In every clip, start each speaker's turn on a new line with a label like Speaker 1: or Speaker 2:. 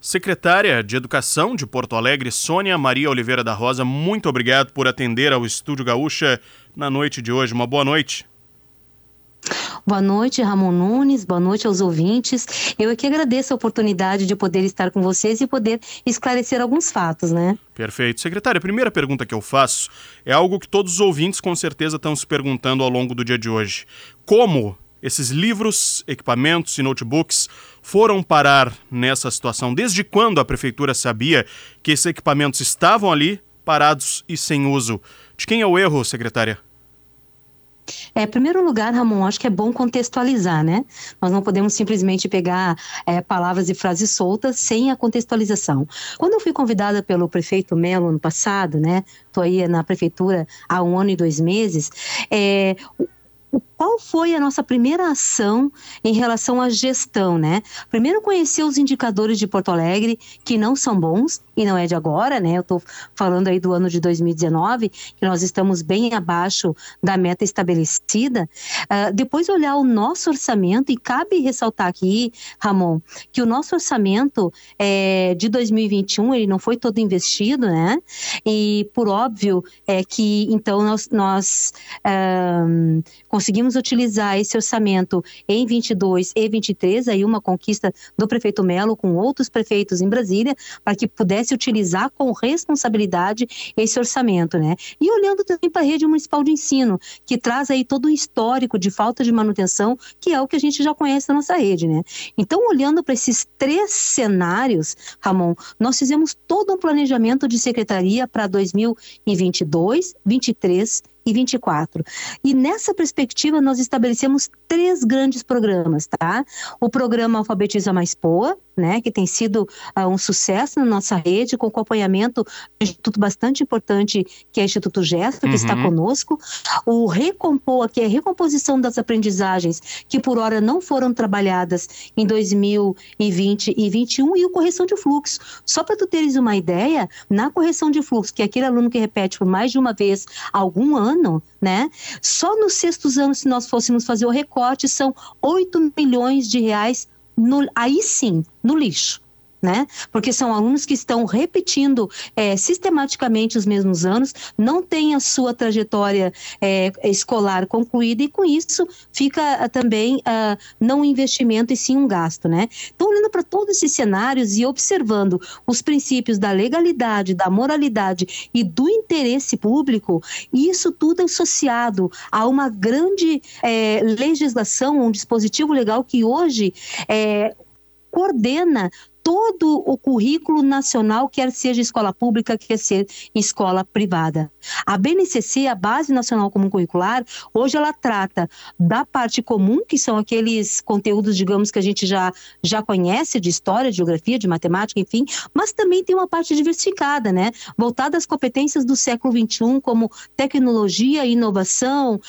Speaker 1: Secretária de Educação de Porto Alegre, Sônia Maria Oliveira da Rosa, muito obrigado por atender ao Estúdio Gaúcha na noite de hoje. Uma boa noite.
Speaker 2: Boa noite, Ramon Nunes, boa noite aos ouvintes. Eu aqui agradeço a oportunidade de poder estar com vocês e poder esclarecer alguns fatos, né?
Speaker 1: Perfeito. Secretária, a primeira pergunta que eu faço é algo que todos os ouvintes com certeza estão se perguntando ao longo do dia de hoje. Como esses livros, equipamentos e notebooks foram parar nessa situação? Desde quando a Prefeitura sabia que esses equipamentos estavam ali, parados e sem uso? De quem é o erro, secretária?
Speaker 2: Em primeiro lugar, Ramon, acho que é bom contextualizar, né? Nós não podemos simplesmente pegar palavras e frases soltas sem a contextualização. Quando eu fui convidada pelo prefeito Melo ano passado, né? Estou aí na prefeitura há 1 ano e 2 meses, qual foi a nossa primeira ação em relação à gestão, né? Primeiro, conhecer os indicadores de Porto Alegre, que não são bons, e não é de agora, né? Eu estou falando aí do ano de 2019, que nós estamos bem abaixo da meta estabelecida. Depois, olhar o nosso orçamento, e cabe ressaltar aqui, Ramon, que o nosso orçamento de 2021, ele não foi todo investido, né? E, por óbvio, que, então, nós conseguimos utilizar esse orçamento em 22 e 23, aí uma conquista do prefeito Melo com outros prefeitos em Brasília, para que pudesse utilizar com responsabilidade esse orçamento, né? E olhando também para a rede municipal de ensino, que traz aí todo um histórico de falta de manutenção, que é o que a gente já conhece da nossa rede, né? Então, olhando para esses 3 cenários, Ramon, nós fizemos todo um planejamento de secretaria para 2022, 23 e 24. E nessa perspectiva nós estabelecemos 3 grandes programas, tá? O programa Alfabetiza Mais Poa, né, que tem sido um sucesso na nossa rede, com acompanhamento de um instituto bastante importante, que é o Instituto Gesto, que está conosco. O Recompoa, que é a recomposição das aprendizagens, que por hora não foram trabalhadas em 2020 e 2021, e o Correção de Fluxo. Só para tu teres uma ideia, na correção de fluxo, que é aquele aluno que repete por mais de uma vez algum ano, né? Só nos 6º anos, se nós fôssemos fazer o recorte, são 8 milhões de reais, aí sim, no lixo, né? Porque são alunos que estão repetindo sistematicamente os mesmos anos, não têm a sua trajetória escolar concluída, e com isso fica também não um investimento e sim um gasto, né? Então, olhando para todos esses cenários e observando os princípios da legalidade, da moralidade e do interesse público, isso tudo é associado a uma grande legislação, um dispositivo legal que hoje coordena todo o currículo nacional, quer seja escola pública, quer seja escola privada. A BNCC, a Base Nacional Comum Curricular, hoje ela trata da parte comum, que são aqueles conteúdos, digamos, que a gente já conhece, de história, de geografia, de matemática, enfim, mas também tem uma parte diversificada, né? Voltada às competências do século XXI, como tecnologia, inovação,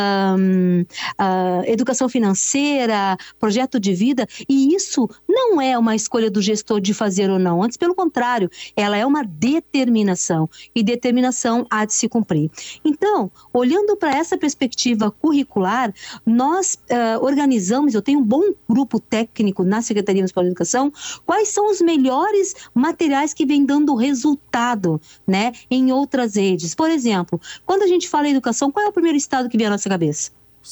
Speaker 2: educação financeira, projeto de vida, e isso não é uma escolha do gestor de fazer ou não, antes pelo contrário, ela é uma determinação, e determinação há de se cumprir. Então, olhando para essa perspectiva curricular, nós organizamos, eu tenho um bom grupo técnico na Secretaria Municipal de Educação, quais são os melhores materiais que vêm dando resultado, né, em outras redes. Por exemplo, quando a gente fala em educação, qual é o primeiro estado que vem à nossa cabeça?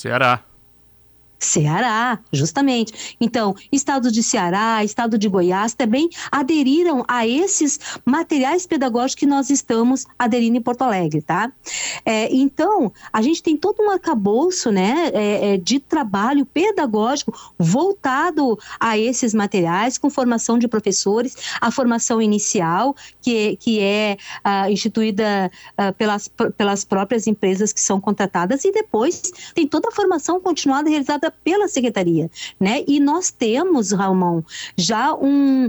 Speaker 2: Ceará, justamente. Então, estados de Ceará, estado de Goiás também aderiram a esses materiais pedagógicos que nós estamos aderindo em Porto Alegre, tá? Então, a gente tem todo um arcabouço, né, de trabalho pedagógico voltado a esses materiais, com formação de professores, a formação inicial, que é instituída pelas próprias empresas que são contratadas, e depois tem toda a formação continuada realizada pela Secretaria, né? E nós temos, Ramon, já um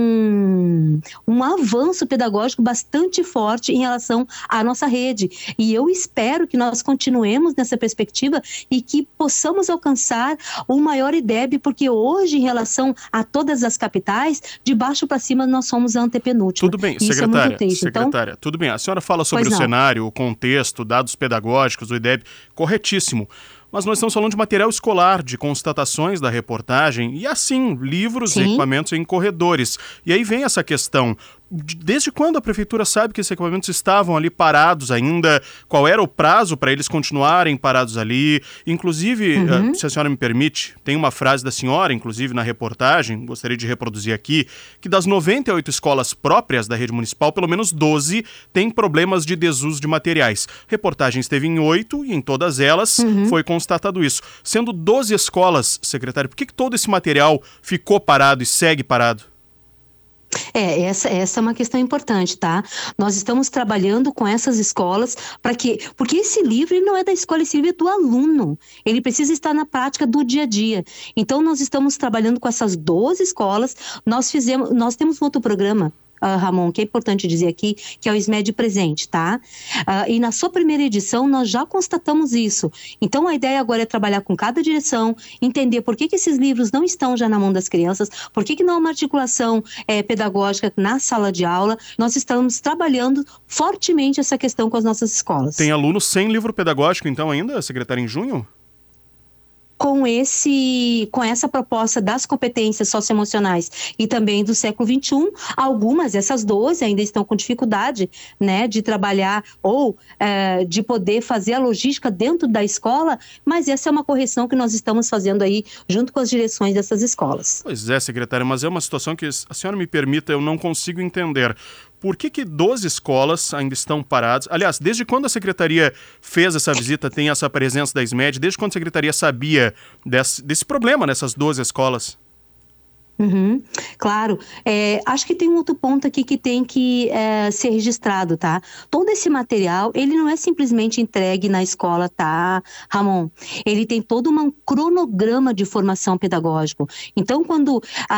Speaker 2: avanço pedagógico bastante forte em relação à nossa rede. E eu espero que nós continuemos nessa perspectiva e que possamos alcançar o maior IDEB, porque hoje, em relação a todas as capitais, de baixo para cima, nós somos a antepenúltima.
Speaker 1: Tudo bem,
Speaker 2: isso
Speaker 1: secretária,
Speaker 2: é muito triste.
Speaker 1: secretária, tudo bem. A senhora fala sobre o cenário, o contexto, dados pedagógicos, o IDEB, corretíssimo. Mas nós estamos falando de material escolar, de constatações da reportagem, e assim, livros e equipamentos em corredores. E aí vem essa questão. Desde quando a prefeitura sabe que esses equipamentos estavam ali parados ainda? Qual era o prazo para eles continuarem parados ali? Inclusive, se a senhora me permite, tem uma frase da senhora, inclusive na reportagem, gostaria de reproduzir aqui, que das 98 escolas próprias da rede municipal, pelo menos 12 têm problemas de desuso de materiais. A reportagem esteve em 8 e em todas elas foi constatado isso. Sendo 12 escolas, secretário, por que todo esse material ficou parado e segue parado?
Speaker 2: Essa é uma questão importante, tá? Nós estamos trabalhando com essas escolas porque esse livro ele não é da escola, esse livro é do aluno. Ele precisa estar na prática do dia a dia. Então, nós estamos trabalhando com essas 12 escolas. Nós temos um outro programa, Ramon, que é importante dizer aqui, que é o SMED Presente, tá? E na sua primeira edição, nós já constatamos isso. Então, a ideia agora é trabalhar com cada direção, entender por que esses livros não estão já na mão das crianças, por que não há uma articulação pedagógica na sala de aula. Nós estamos trabalhando fortemente essa questão com as nossas escolas.
Speaker 1: Tem alunos sem livro pedagógico, então, ainda, secretária, em junho?
Speaker 2: Com essa proposta das competências socioemocionais e também do século XXI, essas 12 ainda estão com dificuldade, né, de trabalhar ou de poder fazer a logística dentro da escola, mas essa é uma correção que nós estamos fazendo aí junto com as direções dessas escolas.
Speaker 1: Pois é, secretária, mas é uma situação que, a senhora me permita, eu não consigo entender. Por que 12 escolas ainda estão paradas? Aliás, desde quando a secretaria fez essa visita, tem essa presença da SMED? Desde quando a secretaria sabia desse problema nessas 12 escolas?
Speaker 2: Claro. Acho que tem um outro ponto aqui que tem que ser registrado, tá? Todo esse material, ele não é simplesmente entregue na escola, tá, Ramon? Ele tem todo um cronograma de formação pedagógico. Então, quando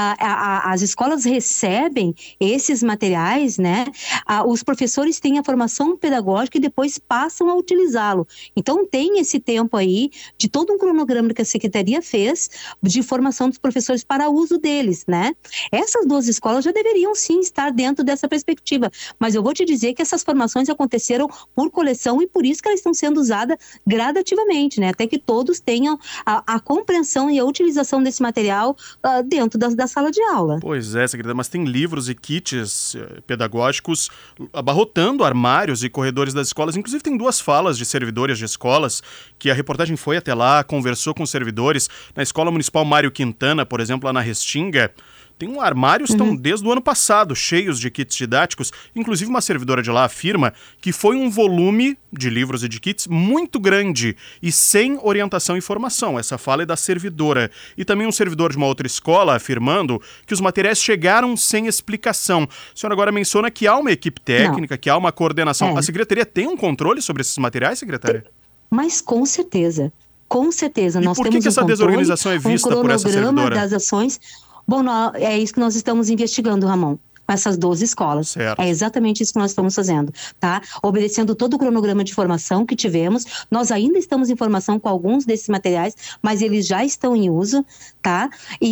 Speaker 2: as escolas recebem esses materiais, né, os professores têm a formação pedagógica e depois passam a utilizá-lo. Então, tem esse tempo aí de todo um cronograma que a secretaria fez de formação dos professores para uso deles, né? Essas 12 escolas já deveriam sim estar dentro dessa perspectiva, mas eu vou te dizer que essas formações aconteceram por coleção e por isso que elas estão sendo usadas gradativamente, né? Até que todos tenham a compreensão e a utilização desse material dentro da sala de aula.
Speaker 1: Pois é, secretária, mas tem livros e kits pedagógicos abarrotando armários e corredores das escolas. Inclusive tem 2 falas de servidores de escolas que a reportagem foi até lá, conversou com os servidores. Na Escola Municipal Mário Quintana, por exemplo, lá na Restinga, tem armários que estão desde o ano passado cheios de kits didáticos. Inclusive uma servidora de lá afirma que foi um volume de livros e de kits muito grande e sem orientação e formação. Essa fala é da servidora. E também um servidor de uma outra escola afirmando que os materiais chegaram sem explicação. A senhora agora menciona que há uma equipe técnica, que há uma coordenação. A secretaria tem um controle sobre esses materiais, secretária?
Speaker 2: Mas com certeza. Com certeza.
Speaker 1: E
Speaker 2: nós
Speaker 1: por
Speaker 2: temos
Speaker 1: que essa desorganização é vista por essa servidora?
Speaker 2: Um cronograma das ações. Bom, é isso que nós estamos investigando, Ramon, com essas 12 escolas.
Speaker 1: Certo.
Speaker 2: É exatamente isso que nós estamos fazendo, tá? Obedecendo todo o cronograma de formação que tivemos. Nós ainda estamos em formação com alguns desses materiais, mas eles já estão em uso, tá?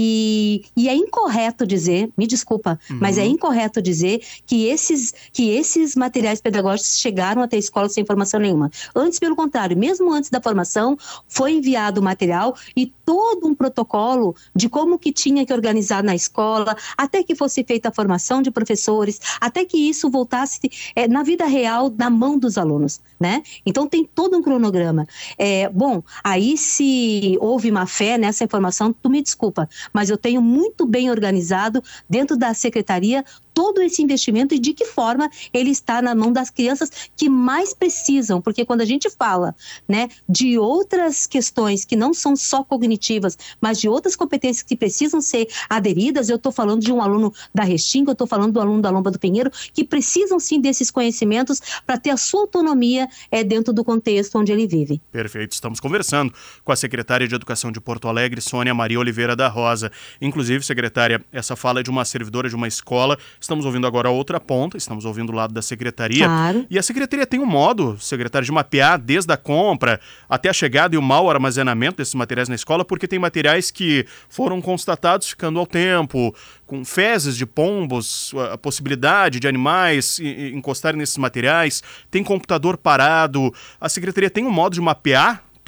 Speaker 2: E é incorreto dizer, me desculpa, mas é incorreto dizer que esses materiais pedagógicos chegaram até a escola sem formação nenhuma. Antes, pelo contrário, mesmo antes da formação, foi enviado o material e todo um protocolo de como que tinha que organizar na escola, até que fosse feita a formação de professores, até que isso voltasse na vida real na mão dos alunos, né? Então tem todo um cronograma. Bom, aí se houve má fé nessa informação, tu me desculpa, mas eu tenho muito bem organizado dentro da secretaria todo esse investimento e de que forma ele está na mão das crianças que mais precisam, porque quando a gente fala, né, de outras questões que não são só cognitivas, mas de outras competências que precisam ser aderidas, eu estou falando de um aluno da Restinga, eu estou falando do aluno da Lomba do Pinheiro, que precisam sim desses conhecimentos para ter a sua autonomia dentro do contexto onde ele vive.
Speaker 1: Perfeito, estamos conversando com a secretária de Educação de Porto Alegre, Sônia Maria Oliveira da Rosa. Inclusive, secretária, essa fala é de uma servidora de uma escola. Estamos ouvindo agora a outra ponta, estamos ouvindo o lado da secretaria.
Speaker 2: Claro.
Speaker 1: E a secretaria tem um modo, secretária, de mapear desde a compra até a chegada e o mau armazenamento desses materiais na escola, porque tem materiais que foram constatados ficando ao tempo, com fezes de pombos, a possibilidade de animais encostarem nesses materiais, tem computador parado. A secretaria tem um modo de mapear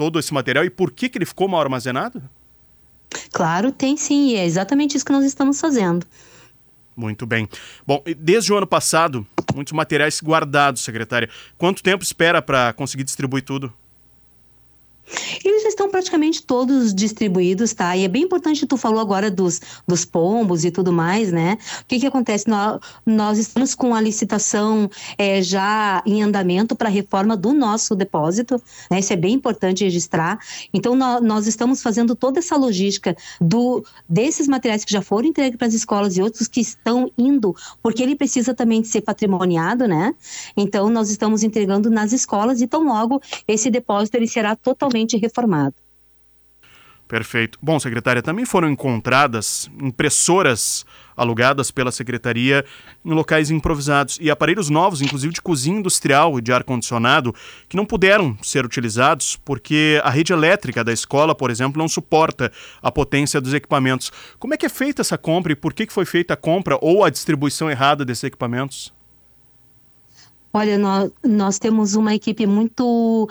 Speaker 1: todo esse material e por que ele ficou mal armazenado?
Speaker 2: Claro, tem sim, e é exatamente isso que nós estamos fazendo.
Speaker 1: Muito bem. Bom, desde o ano passado, muitos materiais guardados, secretária. Quanto tempo espera para conseguir distribuir tudo?
Speaker 2: Eles já estão praticamente todos distribuídos, tá? E é bem importante, tu falou agora dos pombos e tudo mais, né? O que acontece? Nós estamos com a licitação já em andamento para a reforma do nosso depósito, né? Isso é bem importante registrar. Então, nós estamos fazendo toda essa logística desses materiais que já foram entregues para as escolas e outros que estão indo, porque ele precisa também de ser patrimoniado, né? Então, nós estamos entregando nas escolas e tão logo esse depósito ele será totalmente reformado.
Speaker 1: Perfeito. Bom, secretária, também foram encontradas impressoras alugadas pela secretaria em locais improvisados e aparelhos novos, inclusive de cozinha industrial e de ar-condicionado, que não puderam ser utilizados porque a rede elétrica da escola, por exemplo, não suporta a potência dos equipamentos. Como é que é feita essa compra e por que foi feita a compra ou a distribuição errada desses equipamentos?
Speaker 2: Olha, nós temos uma equipe muito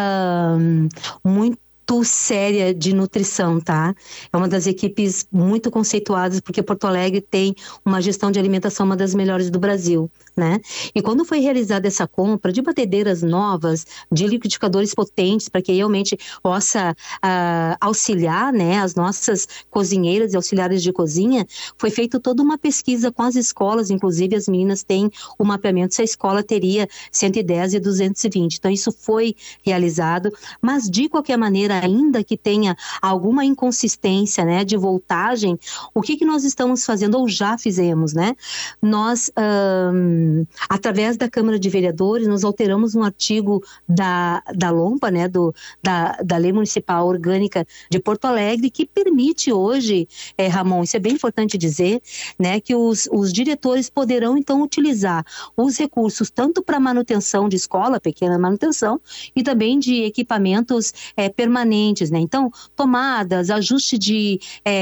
Speaker 2: séria de nutrição, tá? É uma das equipes muito conceituadas, porque Porto Alegre tem uma gestão de alimentação uma das melhores do Brasil, né? E quando foi realizada essa compra de batedeiras novas, de liquidificadores potentes, para que realmente possa auxiliar, né, as nossas cozinheiras e auxiliares de cozinha, foi feita toda uma pesquisa com as escolas, inclusive as meninas têm o mapeamento se a escola teria 110 e 220. Então isso foi realizado, mas de qualquer maneira, ainda que tenha alguma inconsistência, né, de voltagem, o que nós estamos fazendo, ou já fizemos, né? Nós, através da Câmara de Vereadores, nós alteramos um artigo da LOMPA, né, da Lei Municipal Orgânica de Porto Alegre, que permite hoje, Ramon, isso é bem importante dizer, né, que os diretores poderão, então, utilizar os recursos tanto para manutenção de escola, pequena manutenção, e também de equipamentos permanentes, né? Então, tomadas, ajuste de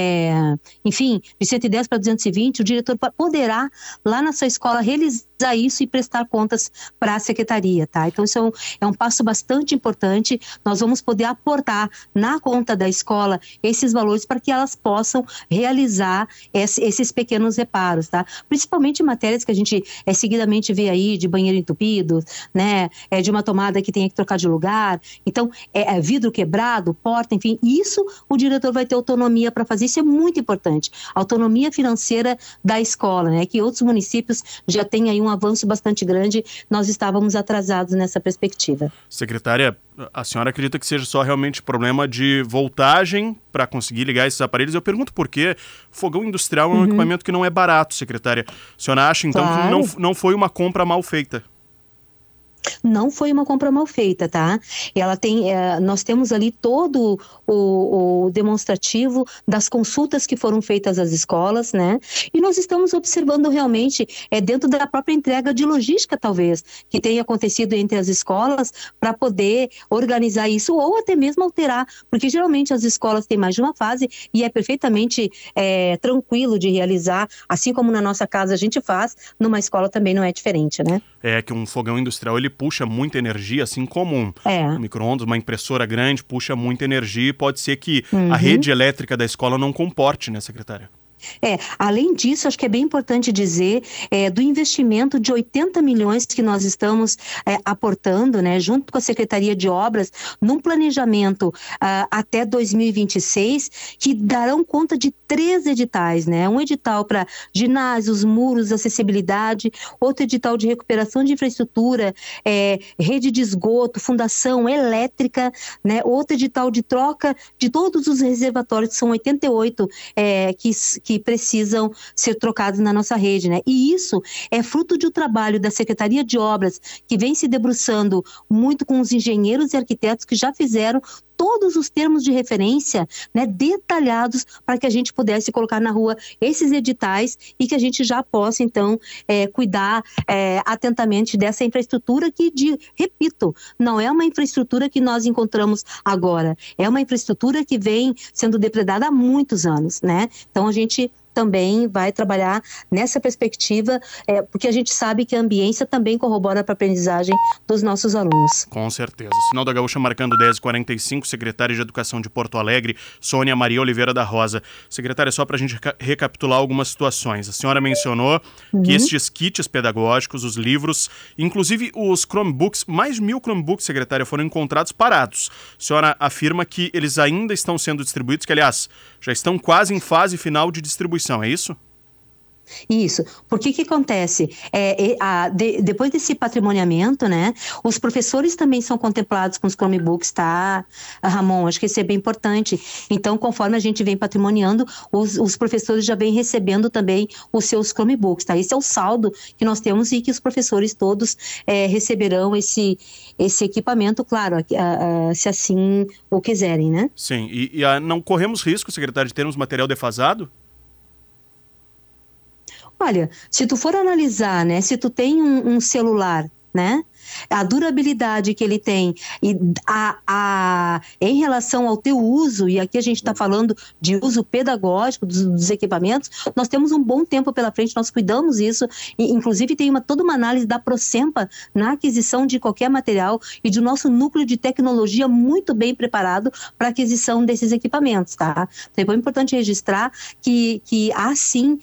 Speaker 2: 110 para 220, o diretor poderá, lá na sua escola, realizar isso e prestar contas para a secretaria, tá? Então, isso é um passo bastante importante. Nós vamos poder aportar na conta da escola esses valores para que elas possam realizar esses pequenos reparos, tá? Principalmente matérias que a gente seguidamente vê aí de banheiro entupido, né? De uma tomada que tenha que trocar de lugar. Então, vidro quebrado, porta, enfim, isso o diretor vai ter autonomia para fazer. Isso é muito importante. Autonomia financeira da escola, né? Que outros municípios já têm aí um avanço bastante grande, nós estávamos atrasados nessa perspectiva.
Speaker 1: Secretária, a senhora acredita que seja só realmente problema de voltagem para conseguir ligar esses aparelhos? Eu pergunto por quê. Fogão industrial é um equipamento que não é barato, secretária. A senhora acha, então, claro, que não foi uma compra mal feita?
Speaker 2: Não foi uma compra mal feita, tá? Ela tem, nós temos ali todo o demonstrativo das consultas que foram feitas às escolas, né? E nós estamos observando realmente, dentro da própria entrega de logística, talvez, que tenha acontecido entre as escolas para poder organizar isso ou até mesmo alterar, porque geralmente as escolas têm mais de uma fase e é perfeitamente tranquilo de realizar, assim como na nossa casa a gente faz, numa escola também não é diferente, né?
Speaker 1: É que um fogão industrial, ele puxa muita energia, assim como um micro-ondas, uma impressora grande, puxa muita energia e pode ser que a rede elétrica da escola não comporte, né, secretária?
Speaker 2: Além disso, acho que é bem importante dizer do investimento de 80 milhões que nós estamos aportando, né, junto com a Secretaria de Obras, num planejamento até 2026, que darão conta de 3 editais, né? Um edital para ginásios, muros, acessibilidade, outro edital de recuperação de infraestrutura, rede de esgoto, fundação elétrica, né? Outro edital de troca de todos os reservatórios, que são 88 que precisam ser trocados na nossa rede, né? E isso é fruto de um trabalho da Secretaria de Obras, que vem se debruçando muito com os engenheiros e arquitetos que já fizeram todos os termos de referência, né, detalhados para que a gente pudesse colocar na rua esses editais e que a gente já possa, então, cuidar atentamente dessa infraestrutura que, repito, não é uma infraestrutura que nós encontramos agora, é uma infraestrutura que vem sendo depredada há muitos anos, né? Então, a gente também vai trabalhar nessa perspectiva, porque a gente sabe que a ambiência também corrobora para a aprendizagem dos nossos alunos.
Speaker 1: Com certeza. Sinal da Gaúcha marcando 10h45, secretária de Educação de Porto Alegre, Sônia Maria Oliveira da Rosa. Secretária, só para a gente recapitular algumas situações. A senhora mencionou que estes kits pedagógicos, os livros, inclusive os Chromebooks, mais de 1.000 Chromebooks, secretária, foram encontrados parados. A senhora afirma que eles ainda estão sendo distribuídos, que, aliás, já estão quase em fase final de distribuição, é isso?
Speaker 2: Isso, porque que acontece? Depois desse patrimoniamento, né, os professores também são contemplados com os Chromebooks, tá, Ramon? Acho que isso é bem importante. Então, conforme a gente vem patrimoniando, os professores já vêm recebendo também os seus Chromebooks, tá? Esse é o saldo que nós temos e que os professores todos receberão esse equipamento, claro, se assim o quiserem, né?
Speaker 1: Sim, e não corremos risco, secretário, de termos material defasado?
Speaker 2: Olha, se tu for analisar, né, se tu tem um celular, né, a durabilidade que ele tem e em relação ao teu uso, e aqui a gente está falando de uso pedagógico dos equipamentos, nós temos um bom tempo pela frente, nós cuidamos isso, e inclusive tem toda uma análise da Procempa na aquisição de qualquer material e do nosso núcleo de tecnologia muito bem preparado para a aquisição desses equipamentos, tá? Então é importante registrar que há sim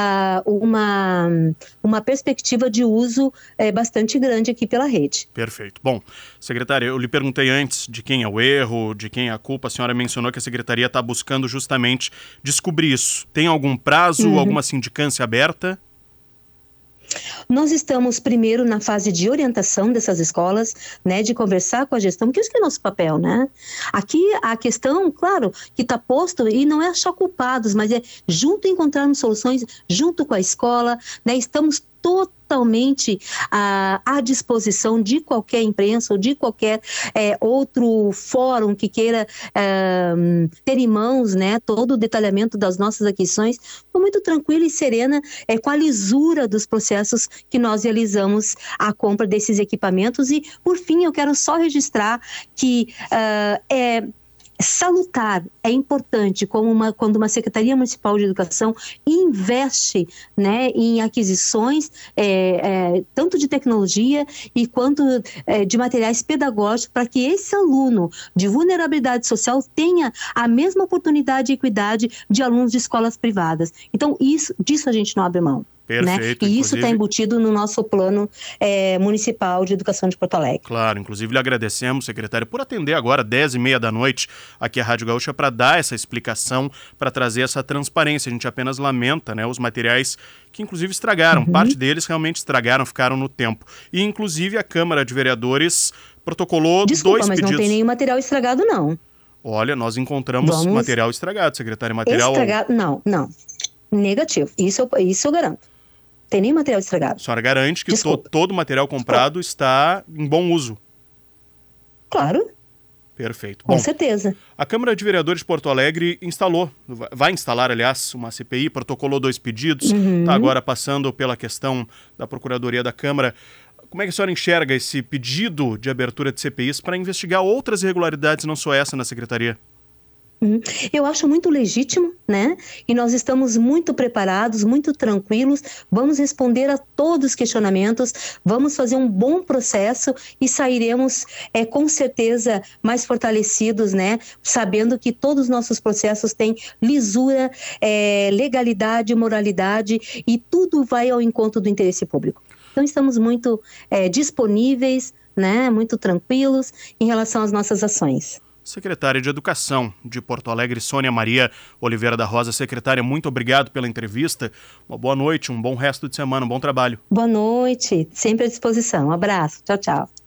Speaker 2: uma perspectiva de uso bastante grande aqui pela rede.
Speaker 1: Perfeito. Bom, secretária, eu lhe perguntei antes de quem é o erro, de quem é a culpa. A senhora mencionou que a secretaria está buscando justamente descobrir isso. Tem algum prazo, alguma sindicância aberta?
Speaker 2: Nós estamos primeiro na fase de orientação dessas escolas, né, de conversar com a gestão, porque isso que é nosso papel, né? Aqui a questão, claro, que está posto, e não é achar culpados, mas é junto encontrarmos soluções, junto com a escola, né? Estamos totalmente à disposição de qualquer imprensa ou de qualquer outro fórum que queira ter em mãos, né, todo o detalhamento das nossas aquisições. Estou muito tranquila e serena com a lisura dos processos que nós realizamos a compra desses equipamentos. E, por fim, eu quero só registrar que salutar, é importante quando uma Secretaria Municipal de Educação investe, né, em aquisições tanto de tecnologia e quanto de materiais pedagógicos para que esse aluno de vulnerabilidade social tenha a mesma oportunidade e equidade de alunos de escolas privadas. Então, disso a gente não abre mão.
Speaker 1: Perfeito.
Speaker 2: Né? E isso está embutido no nosso plano municipal de educação de Porto Alegre.
Speaker 1: Claro, inclusive lhe agradecemos, secretário, por atender agora, 10h30 da noite, aqui à Rádio Gaúcha, para dar essa explicação, para trazer essa transparência. A gente apenas lamenta, né, os materiais que inclusive estragaram. Parte deles realmente estragaram, ficaram no tempo. E inclusive a Câmara de Vereadores protocolou dois pedidos.
Speaker 2: Mas não tem nenhum material estragado, não.
Speaker 1: Olha, nós encontramos material estragado, secretário. Material
Speaker 2: estragado? Não. Negativo. Isso eu garanto. Tem nem material estragado.
Speaker 1: A senhora garante que todo o material comprado está em bom uso?
Speaker 2: Claro.
Speaker 1: Perfeito.
Speaker 2: Com certeza.
Speaker 1: A Câmara de Vereadores de Porto Alegre vai instalar, aliás, uma CPI, protocolou 2 pedidos, está agora passando pela questão da Procuradoria da Câmara. Como é que a senhora enxerga esse pedido de abertura de CPIs para investigar outras irregularidades, não só essa, na Secretaria?
Speaker 2: Eu acho muito legítimo, né? E nós estamos muito preparados, muito tranquilos, vamos responder a todos os questionamentos, vamos fazer um bom processo e sairemos com certeza mais fortalecidos, né? Sabendo que todos os nossos processos têm lisura, legalidade, moralidade e tudo vai ao encontro do interesse público. Então estamos muito disponíveis, né? Muito tranquilos em relação às nossas ações.
Speaker 1: Secretária de Educação de Porto Alegre, Sônia Maria Oliveira da Rosa. Secretária, muito obrigado pela entrevista. Uma boa noite, um bom resto de semana, um bom trabalho.
Speaker 2: Boa noite, sempre à disposição. Um abraço, tchau, tchau.